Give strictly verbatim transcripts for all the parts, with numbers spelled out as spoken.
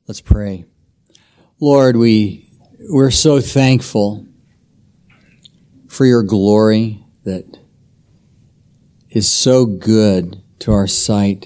Let's pray. Lord, we, we're so thankful for your glory that is so good to our sight.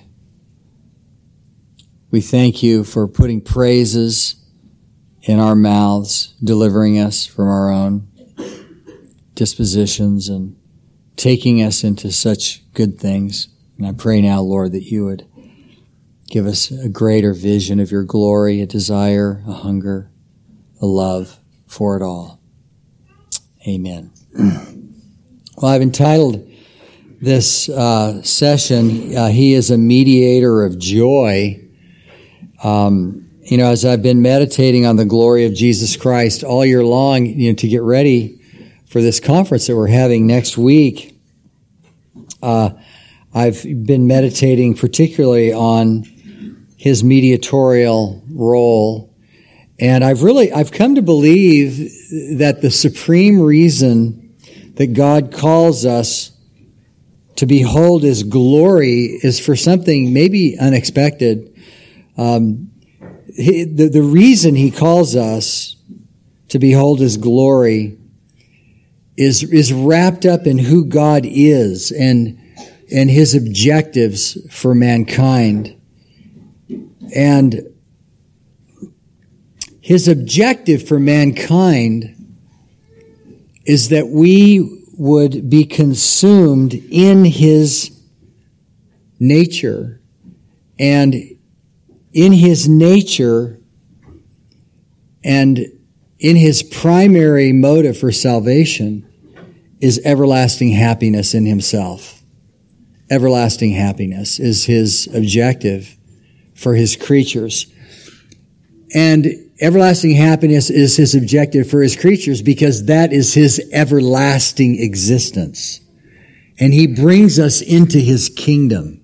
We thank you for putting praises in our mouths, delivering us from our own dispositions and taking us into such good things. And I pray now, Lord, that you would give us a greater vision of your glory, a desire, a hunger, a love for it all. Amen. Well, I've entitled this uh, session, uh, He is a Mediator of Joy. Um, you know, as I've been meditating on the glory of Jesus Christ all year long, you know, to get ready for this conference that we're having next week, uh, I've been meditating particularly on his mediatorial role. And I've really, I've come to believe that the supreme reason that God calls us to behold his glory is for something maybe unexpected. Um, he, the, the reason he calls us to behold his glory is, is wrapped up in who God is and, and his objectives for mankind. And his objective for mankind is that we would be consumed in his nature. And in his nature and in his primary motive for salvation is everlasting happiness in himself. Everlasting happiness is his objective for his creatures. And everlasting happiness is his objective for his creatures because that is his everlasting existence. And he brings us into his kingdom.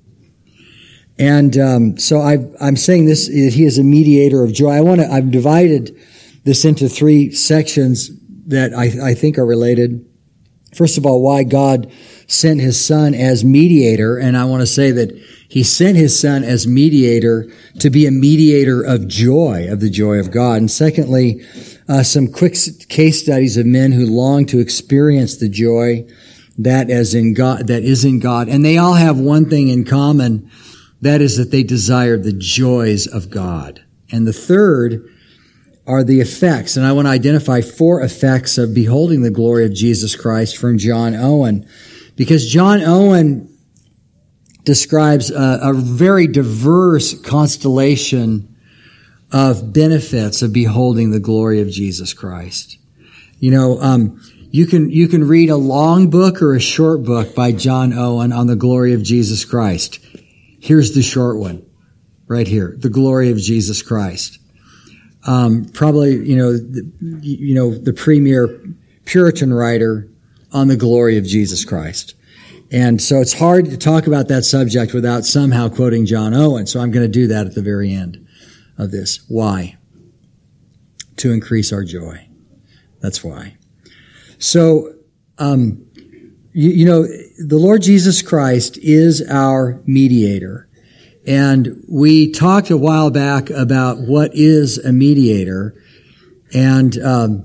And um, so I've, I'm saying this, he is a mediator of joy. I want to, I've divided this into three sections that I, I think are related. First of all, why God sent his son as mediator. And I want to say that he sent his son as mediator to be a mediator of joy, of the joy of God. And secondly, uh, some quick case studies of men who long to experience the joy that is in God, that is in God. And they all have one thing in common. That is that they desire the joys of God. And the third are the effects. And I want to identify four effects of beholding the glory of Jesus Christ from John Owen. Because John Owen describes a, a very diverse constellation of benefits of beholding the glory of Jesus Christ. You know, um, you can you can read a long book or a short book by John Owen on the glory of Jesus Christ. Here's the short one, right here: the glory of Jesus Christ. Um, probably, you know, the, you know, the premier Puritan writer on the glory of Jesus Christ. And so it's hard to talk about that subject without somehow quoting John Owen. So I'm going to do that at the very end of this. Why? To increase our joy. That's why. So, um, you, you know, the Lord Jesus Christ is our mediator. And we talked a while back about what is a mediator. And, um,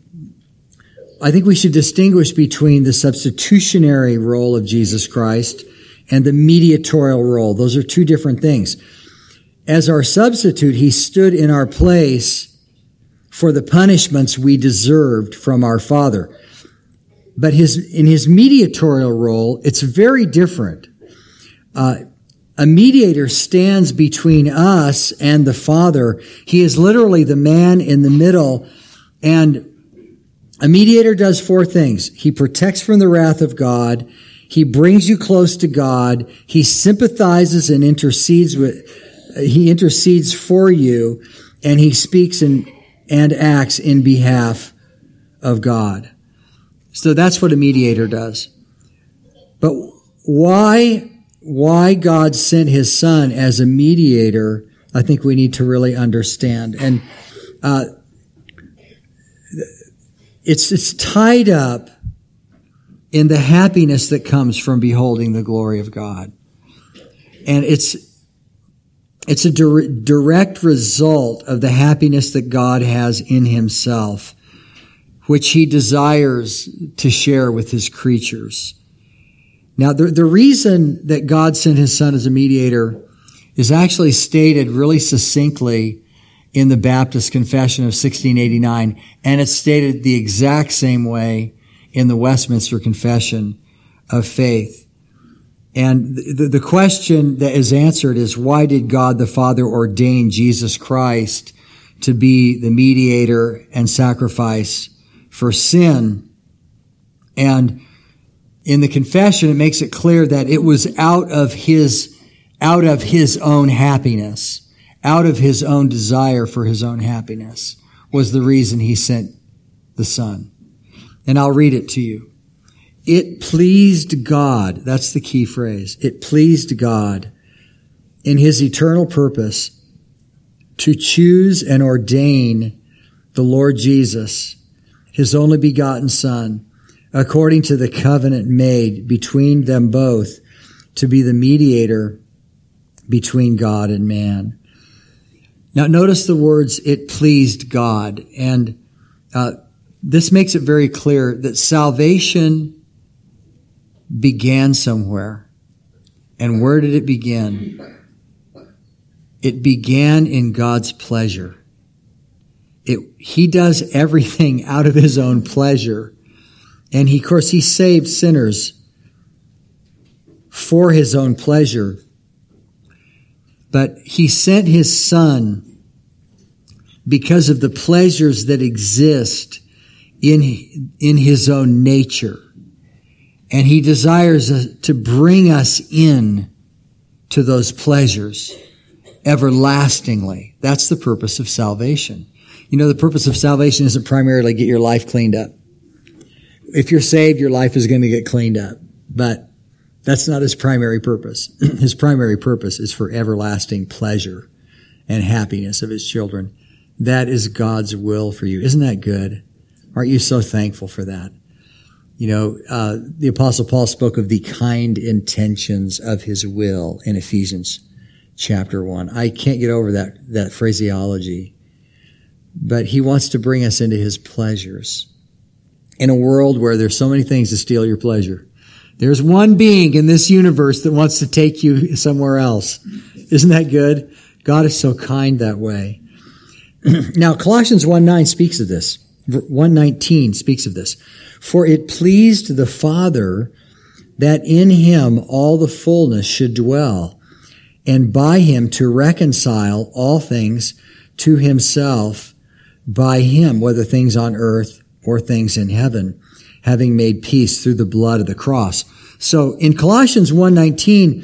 I think we should distinguish between the substitutionary role of Jesus Christ and the mediatorial role. Those are two different things. As our substitute, he stood in our place for the punishments we deserved from our Father. But his, in his mediatorial role, it's very different. Uh, a mediator stands between us and the Father. He is literally the man in the middle, and a mediator does four things. He protects from the wrath of God. He brings you close to God. He sympathizes and intercedes with, he intercedes for you, and he speaks and, and acts in behalf of God. So that's what a mediator does. But why, why God sent his son as a mediator, I think we need to really understand. And, uh, It's, it's tied up in the happiness that comes from beholding the glory of God. And it's, It's a dir- direct result of the happiness that God has in himself, which he desires to share with his creatures. Now, the, the reason that God sent his son as a mediator is actually stated really succinctly in the Baptist Confession of sixteen eighty-nine, and it's stated the exact same way in the Westminster Confession of Faith. And the, the question that is answered is, why did God the Father ordain Jesus Christ to be the mediator and sacrifice for sin? And in the confession, it makes it clear that it was out of his, out of his own happiness, out of his own desire for his own happiness was the reason he sent the Son. And I'll read it to you. It pleased God, that's the key phrase, it pleased God in his eternal purpose to choose and ordain the Lord Jesus, his only begotten Son, according to the covenant made between them both, to be the mediator between God and man. Now notice the words, it pleased God. And uh, this makes it very clear that salvation began somewhere. And where did it begin? It began in God's pleasure. It, he does everything out of his own pleasure. And he, of course, he saved sinners for his own pleasure. But he sent his Son because of the pleasures that exist in, in his own nature. And he desires to bring us in to those pleasures everlastingly. That's the purpose of salvation. You know, the purpose of salvation isn't primarily get your life cleaned up. If you're saved, your life is going to get cleaned up. But that's not his primary purpose. His primary purpose is for everlasting pleasure and happiness of his children. That is God's will for you. Isn't that good? Aren't you so thankful for that? You know, uh, the Apostle Paul spoke of the kind intentions of his will in Ephesians chapter one. I can't get over that, that phraseology. But he wants to bring us into his pleasures. In a world where there's so many things to steal your pleasure, there's one being in this universe that wants to take you somewhere else. Isn't that good? God is so kind that way. Now, Colossians one nine speaks of this. one nineteen speaks of this. For it pleased the Father that in him all the fullness should dwell, and by him to reconcile all things to himself by him, whether things on earth or things in heaven, having made peace through the blood of the cross. So in Colossians one nineteen,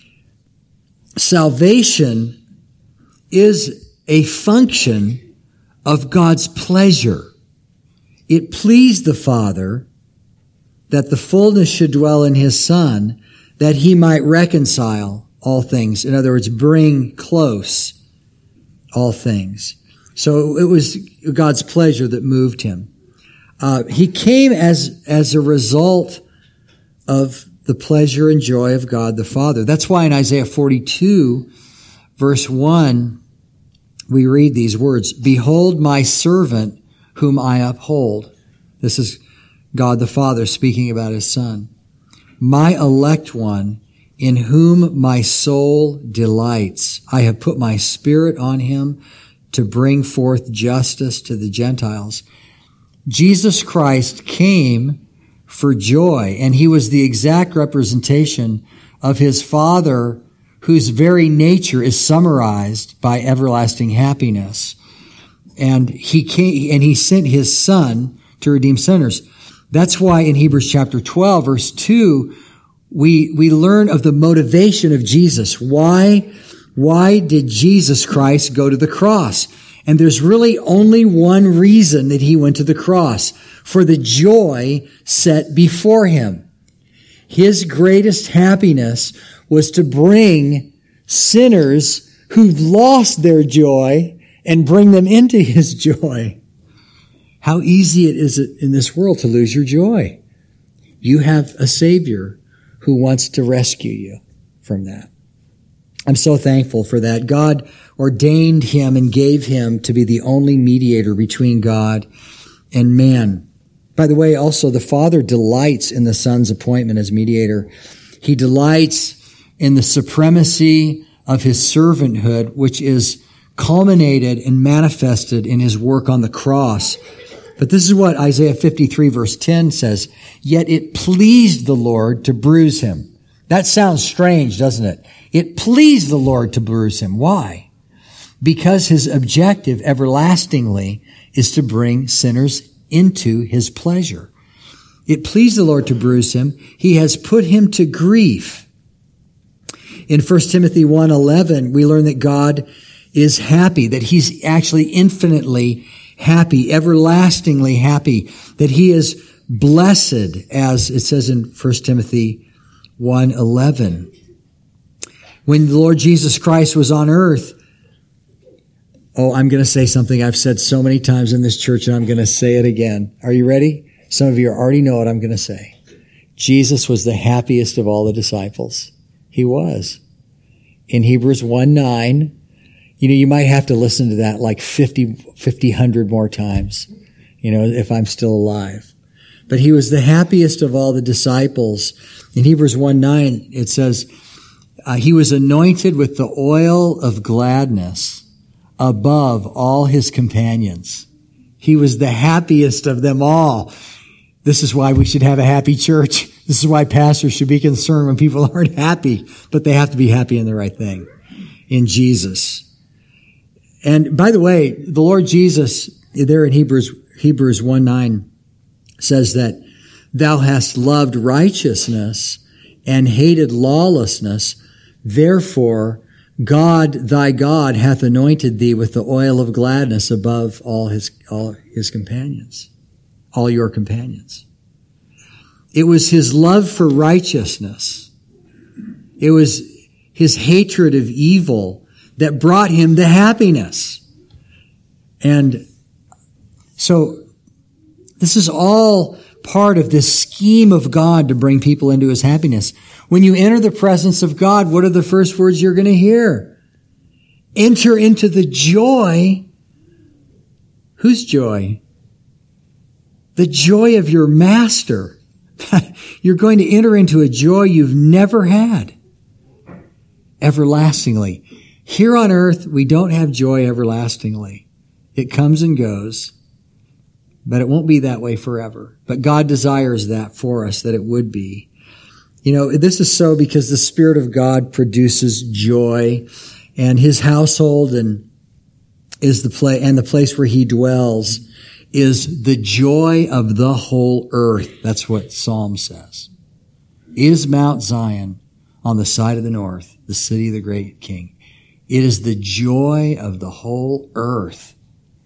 salvation is a function of God's pleasure. It pleased the Father that the fullness should dwell in his Son, that he might reconcile all things. In other words, bring close all things. So it was God's pleasure that moved him. Uh, he came as, as a result of the pleasure and joy of God the Father. That's why in Isaiah forty-two, verse one, we read these words, Behold my servant whom I uphold. This is God the Father speaking about his Son. My elect one, in whom my soul delights. I have put my spirit on him to bring forth justice to the Gentiles. Jesus Christ came for joy, and he was the exact representation of his Father, whose very nature is summarized by everlasting happiness. And he came, and he sent his Son to redeem sinners. That's why in Hebrews chapter twelve, verse two, we, we learn of the motivation of Jesus. Why, why did Jesus Christ go to the cross? And there's really only one reason that he went to the cross: for the joy set before him. His greatest happiness was to bring sinners who've lost their joy and bring them into his joy. How easy it is in this world to lose your joy. You have a Savior who wants to rescue you from that. I'm so thankful for that. God ordained him and gave him to be the only mediator between God and man. By the way, also the Father delights in the Son's appointment as mediator. He delights in the supremacy of his servanthood, which is culminated and manifested in his work on the cross. But this is what Isaiah fifty-three verse ten says, "Yet it pleased the Lord to bruise him." That sounds strange, doesn't it? It pleased the Lord to bruise him. Why? Because his objective everlastingly is to bring sinners into his pleasure. It pleased the Lord to bruise him. He has put him to grief. In First Timothy one eleven, we learn that God is happy, that he's actually infinitely happy, everlastingly happy, that he is blessed, as it says in First Timothy one eleven. When the Lord Jesus Christ was on earth, oh, I'm going to say something I've said so many times in this church, and I'm going to say it again. Are you ready? Some of you already know what I'm going to say. Jesus was the happiest of all the disciples. He was. In Hebrews one nine, you know, you might have to listen to that like fifty, fifty, one hundred more times, you know, if I'm still alive. But he was the happiest of all the disciples. In Hebrews one nine, it says, uh, he was anointed with the oil of gladness above all his companions. He was the happiest of them all. This is why we should have a happy church. This is why pastors should be concerned when people aren't happy, but they have to be happy in the right thing, in Jesus. And by the way, the Lord Jesus, there in Hebrews, Hebrews one nine, says that thou hast loved righteousness and hated lawlessness. Therefore, God, thy God, hath anointed thee with the oil of gladness above all his, all his companions, all your companions. It was his love for righteousness. It was his hatred of evil that brought him to happiness. And so this is all part of this scheme of God to bring people into his happiness. When you enter the presence of God, what are the first words you're going to hear? Enter into the joy. Whose joy? The joy of your master. You're going to enter into a joy you've never had. Everlastingly. Here on earth, we don't have joy everlastingly. It comes and goes, but it won't be that way forever. But God desires that for us, that it would be. You know, this is so because the Spirit of God produces joy, and his household and is the play and the place where he dwells is the joy of the whole earth. That's what Psalm says. Is Mount Zion on the side of the north, the city of the great King. It is the joy of the whole earth.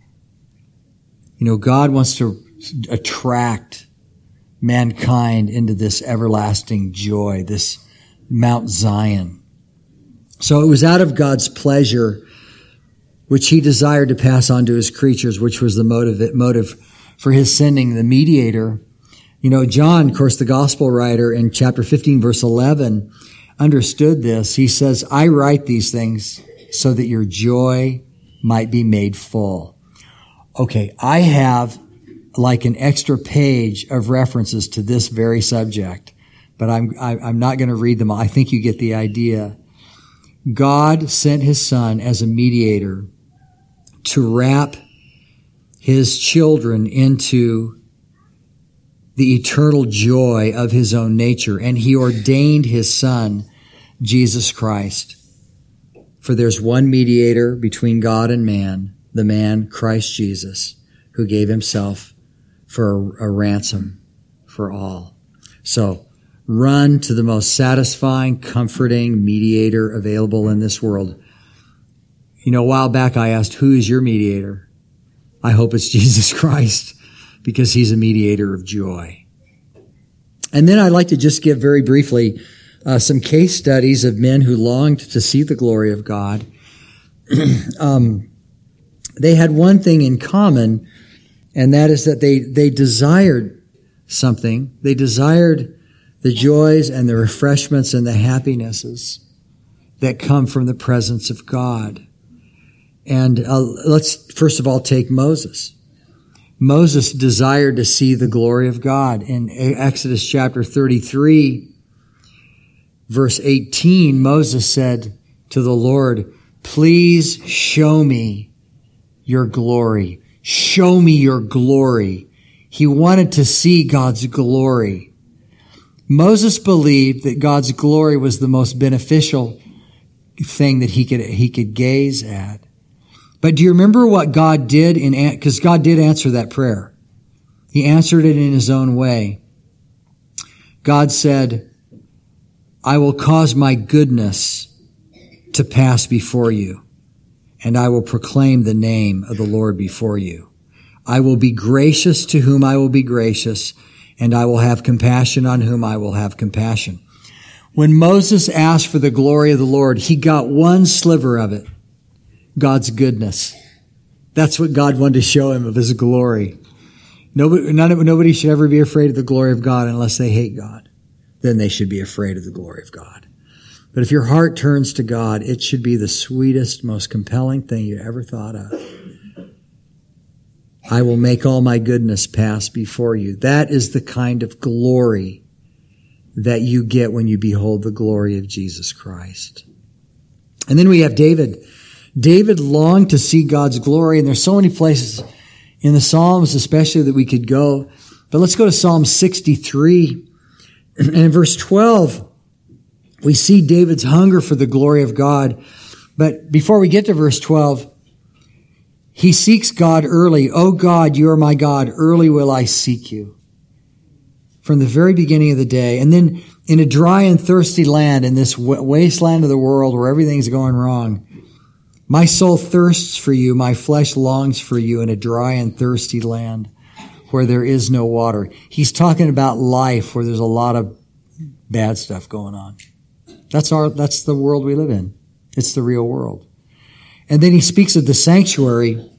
You know, God wants to attract mankind into this everlasting joy, this Mount Zion. So it was out of God's pleasure, which he desired to pass on to his creatures, which was the motive, motive for his sending the mediator. You know, John, of course, the gospel writer in chapter fifteen, verse eleven, understood this. He says, I write these things so that your joy might be made full. Okay, I have like an extra page of references to this very subject, but I'm, I, I'm not going to read them all. I think you get the idea. God sent his son as a mediator to wrap his children into the eternal joy of his own nature. And he ordained his son, Jesus Christ. For there's one mediator between God and man, the man, Christ Jesus, who gave himself for a, a ransom for all. So run to the most satisfying, comforting mediator available in this world. You know, a while back I asked, who is your mediator? I hope it's Jesus Christ, because he's a mediator of joy. And then I'd like to just give very briefly uh, some case studies of men who longed to see the glory of God. um, they had one thing in common, and that is that they, they desired something. They desired the joys and the refreshments and the happinesses that come from the presence of God. And uh, let's first of all take Moses. Moses desired to see the glory of God. In Exodus chapter thirty-three, verse eighteen, Moses said to the Lord, "Please show me your glory. Show me your glory." He wanted to see God's glory. Moses believed that God's glory was the most beneficial thing that he could, he could gaze at. But do you remember what God did in, because God did answer that prayer. He answered it in his own way. God said, "I will cause my goodness to pass before you, and I will proclaim the name of the Lord before you. I will be gracious to whom I will be gracious, and I will have compassion on whom I will have compassion." When Moses asked for the glory of the Lord, he got one sliver of it, God's goodness. That's what God wanted to show him, of his glory. Nobody, none of, nobody should ever be afraid of the glory of God unless they hate God. Then they should be afraid of the glory of God. But if your heart turns to God, it should be the sweetest, most compelling thing you ever thought of. I will make all my goodness pass before you. That is the kind of glory that you get when you behold the glory of Jesus Christ. And then we have David. David longed to see God's glory, and there's so many places in the Psalms especially that we could go. But let's go to Psalm sixty-three. And in verse twelve, we see David's hunger for the glory of God. But before we get to verse twelve, he seeks God early. "O God, you are my God. Early will I seek you." From the very beginning of the day. And then in a dry and thirsty land, in this wasteland of the world where everything's going wrong, my soul thirsts for you. My flesh longs for you in a dry and thirsty land where there is no water. He's talking about life where there's a lot of bad stuff going on. That's our, that's the world we live in. It's the real world. And then he speaks of the sanctuary.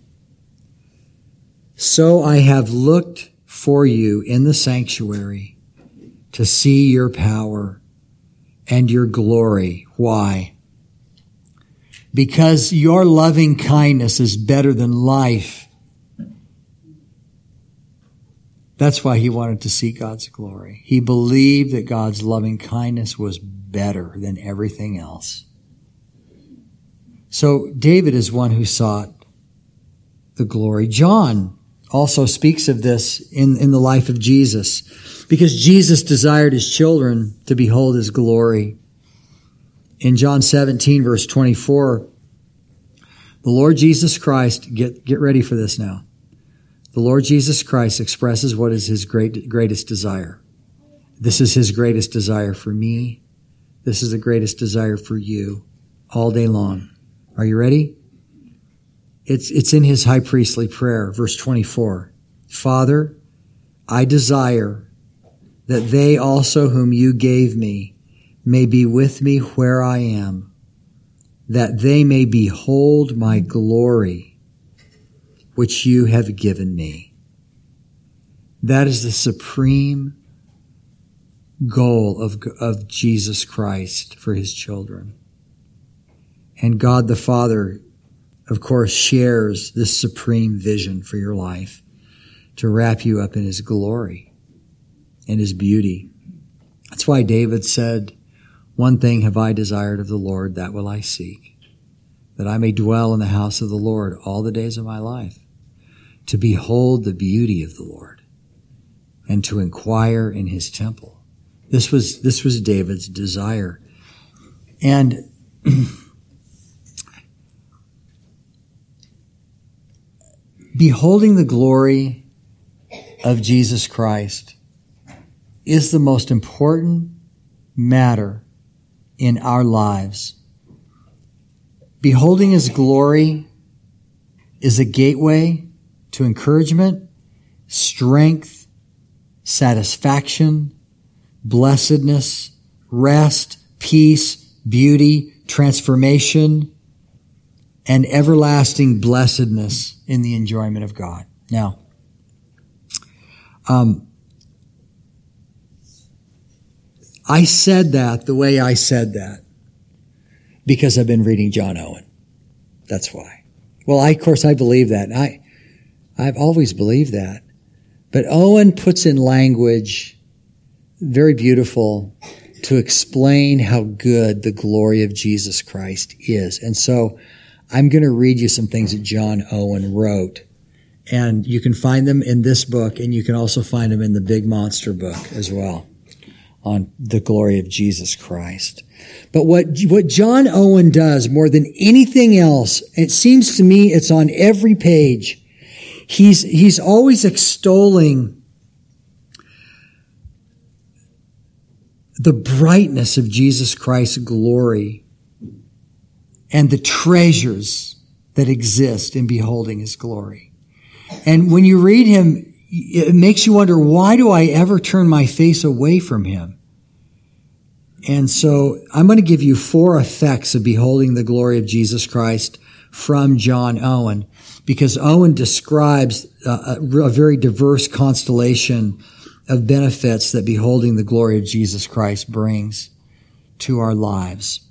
"So I have looked for you in the sanctuary to see your power and your glory." Why? Because your loving kindness is better than life. That's why he wanted to see God's glory. He believed that God's loving kindness was better than everything else. So David is one who sought the glory. John also speaks of this in, in the life of Jesus, because Jesus desired his children to behold his glory. In John seventeen, verse twenty-four, the Lord Jesus Christ, get, get ready for this now. The Lord Jesus Christ expresses what is his great, greatest desire. This is his greatest desire for me. This is the greatest desire for you all day long. Are you ready? It's, it's in his high priestly prayer, verse twenty-four. "Father, I desire that they also whom you gave me may be with me where I am, that they may behold my glory, which you have given me." That is the supreme goal of, of Jesus Christ for his children. And God the Father, of course, shares this supreme vision for your life, to wrap you up in his glory and his beauty. That's why David said, "One thing have I desired of the Lord, that will I seek, that I may dwell in the house of the Lord all the days of my life, to behold the beauty of the Lord and to inquire in his temple." This was, this was David's desire. And beholding the glory of Jesus Christ is the most important matter in our lives. Beholding his glory is a gateway to encouragement, strength, satisfaction, blessedness, rest, peace, beauty, transformation, and everlasting blessedness in the enjoyment of God. Now, um, I said that the way I said that. Because I've been reading John Owen. That's why. Well, I, of course, I believe that. I, I've always believed that. But Owen puts in language very beautiful to explain how good the glory of Jesus Christ is. And so I'm going to read you some things that John Owen wrote. And you can find them in this book, and you can also find them in the Big Monster book as well on the glory of Jesus Christ. But what, what John Owen does more than anything else, it seems to me it's on every page, he's, he's always extolling the brightness of Jesus Christ's glory and the treasures that exist in beholding his glory. And when you read him, it makes you wonder, why do I ever turn my face away from him? And so I'm going to give you four effects of beholding the glory of Jesus Christ from John Owen, because Owen describes a, a very diverse constellation of benefits that beholding the glory of Jesus Christ brings to our lives.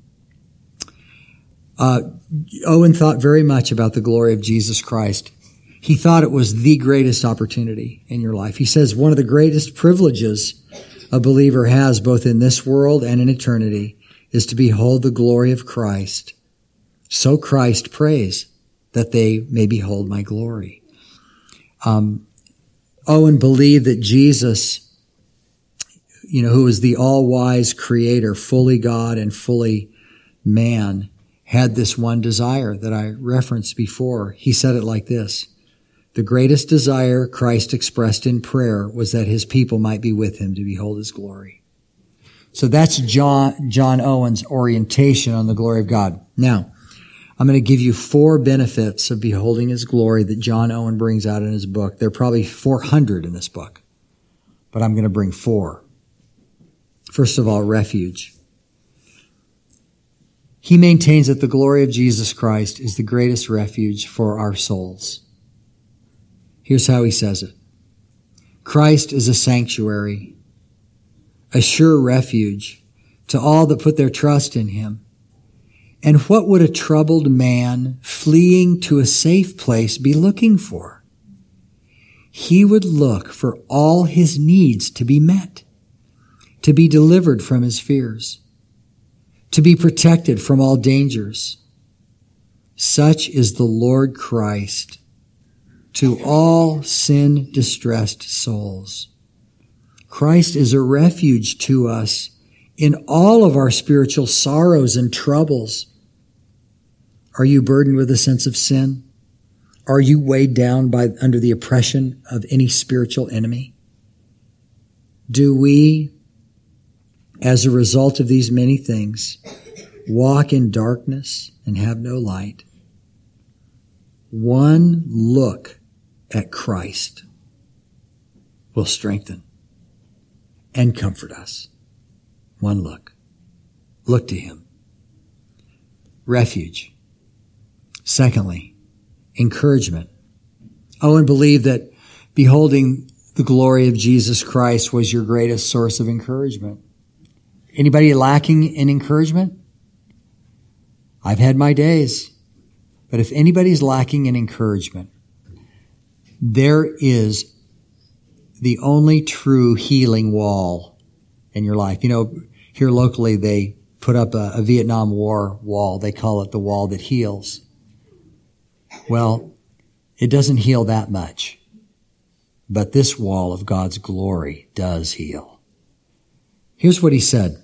Uh, Owen thought very much about the glory of Jesus Christ. He thought it was the greatest opportunity in your life. He says one of the greatest privileges a believer has both in this world and in eternity is to behold the glory of Christ. So Christ prays that they may behold my glory. Um, Owen believed that Jesus, you know, who is the all-wise creator, fully God and fully man, had this one desire that I referenced before. He said it like this: the greatest desire Christ expressed in prayer was that his people might be with him to behold his glory. So that's John, John Owen's orientation on the glory of God. Now, I'm going to give you four benefits of beholding his glory that John Owen brings out in his book. There are probably four hundred in this book, but I'm going to bring four. First of all, refuge. He maintains that the glory of Jesus Christ is the greatest refuge for our souls. Here's how he says it. Christ is a sanctuary, a sure refuge to all that put their trust in him. And what would a troubled man fleeing to a safe place be looking for? He would look for all his needs to be met, to be delivered from his fears, to be protected from all dangers. Such is the Lord Christ to all sin-distressed souls. Christ is a refuge to us in all of our spiritual sorrows and troubles. Are you burdened with a sense of sin? Are you weighed down by under the oppression of any spiritual enemy? Do we, as a result of these many things, walk in darkness and have no light? One look at Christ will strengthen and comfort us. One look. Look to him. Refuge. Secondly, encouragement. Owen believed that beholding the glory of Jesus Christ was your greatest source of encouragement. Anybody lacking in encouragement? I've had my days. But if anybody's lacking in encouragement, there is the only true healing wall in your life. You know, here locally they put up a, a Vietnam War wall. They call it the wall that heals. Well, it doesn't heal that much. But this wall of God's glory does heal. Here's what he said.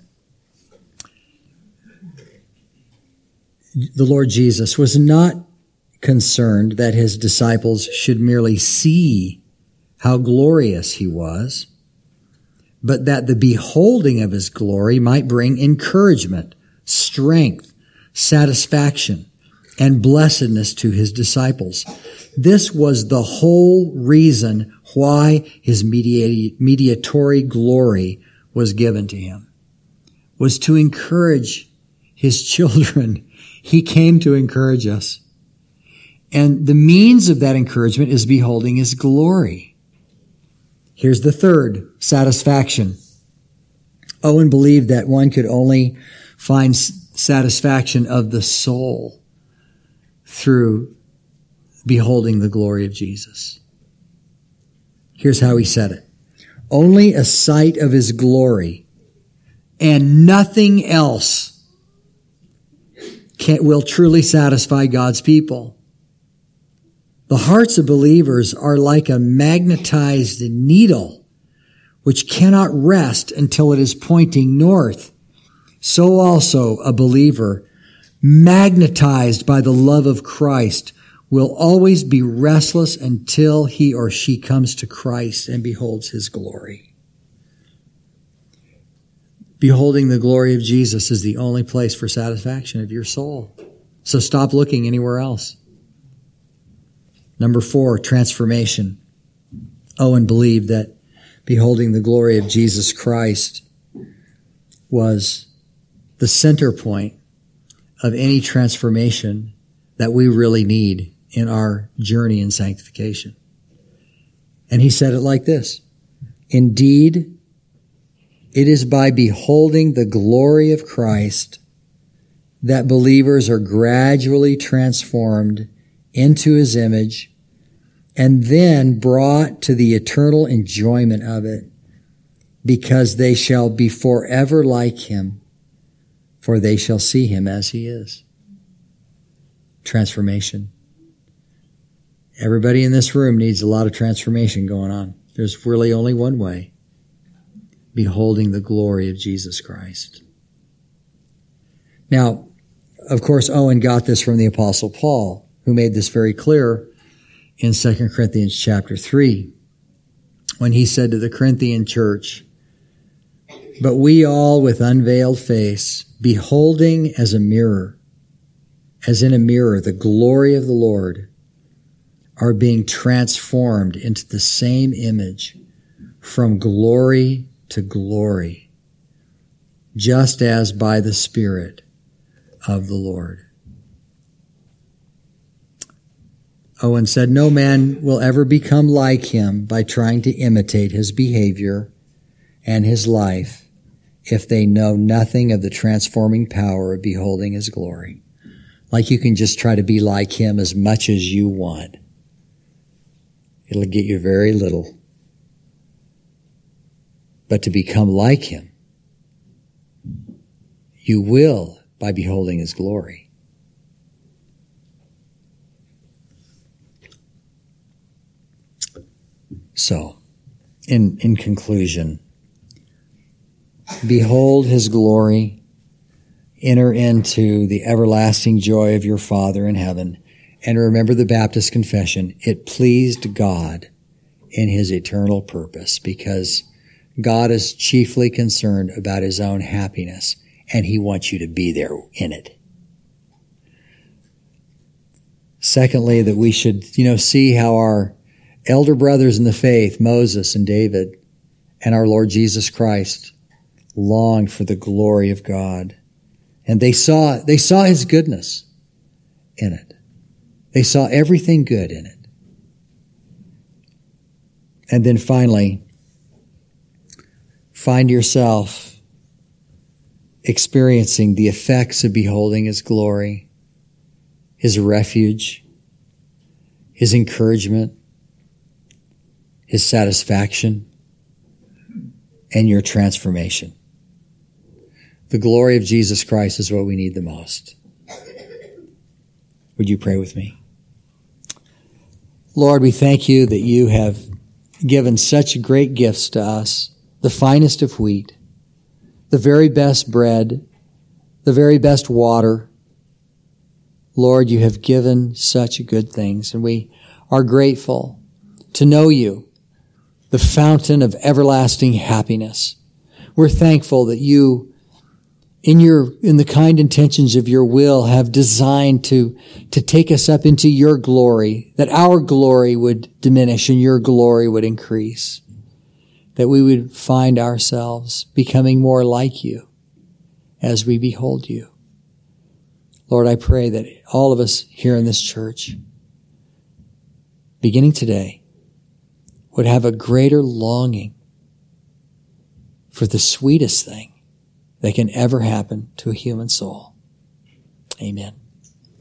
The Lord Jesus was not concerned that his disciples should merely see how glorious he was, but that the beholding of his glory might bring encouragement, strength, satisfaction, and blessedness to his disciples. This was the whole reason why his mediati- mediatory glory was given to him, was to encourage his children. He came to encourage us. And the means of that encouragement is beholding his glory. Here's the third, satisfaction. Owen believed that one could only find satisfaction of the soul through beholding the glory of Jesus. Here's how he said it. Only a sight of his glory and nothing else can, will truly satisfy God's people. The hearts of believers are like a magnetized needle which cannot rest until it is pointing north. So also a believer, magnetized by the love of Christ, will always be restless until he or she comes to Christ and beholds his glory. Beholding the glory of Jesus is the only place for satisfaction of your soul. So stop looking anywhere else. Number four, transformation. Owen believed that beholding the glory of Jesus Christ was the center point of any transformation that we really need in our journey in sanctification. And he said it like this. Indeed, it is by beholding the glory of Christ that believers are gradually transformed into his image and then brought to the eternal enjoyment of it, because they shall be forever like him, for they shall see him as he is. Transformation. Everybody in this room needs a lot of transformation going on. There's really only one way. Beholding the glory of Jesus Christ. Now, of course, Owen got this from the Apostle Paul, who made this very clear in Second Corinthians chapter three, when he said to the Corinthian church, "But we all with unveiled face, beholding as a mirror, as in a mirror, the glory of the Lord, are being transformed into the same image from glory to glory, just as by the Spirit of the Lord." Owen said, no man will ever become like him by trying to imitate his behavior and his life if they know nothing of the transforming power of beholding his glory. Like you can just try to be like him as much as you want. It'll get you very little. But to become like him, you will by beholding his glory. So, in, in conclusion, behold his glory, enter into the everlasting joy of your Father in heaven, and remember the Baptist confession, it pleased God in his eternal purpose, because God is chiefly concerned about his own happiness, and he wants you to be there in it. Secondly, that we should, you know, see how our elder brothers in the faith, Moses and David, and our Lord Jesus Christ, longed for the glory of God. And they saw, they saw his goodness in it. They saw everything good in it. And then finally, find yourself experiencing the effects of beholding his glory, his refuge, his encouragement, his satisfaction, and your transformation. The glory of Jesus Christ is what we need the most. Would you pray with me? Lord, we thank you that you have given such great gifts to us, the finest of wheat, the very best bread, the very best water. Lord, you have given such good things, and we are grateful to know you, the fountain of everlasting happiness. We're thankful that you, in your, in the kind intentions of your will, have designed to, to take us up into your glory, that our glory would diminish and your glory would increase, that we would find ourselves becoming more like you as we behold you. Lord, I pray that all of us here in this church, beginning today, would have a greater longing for the sweetest thing that can ever happen to a human soul, Amen.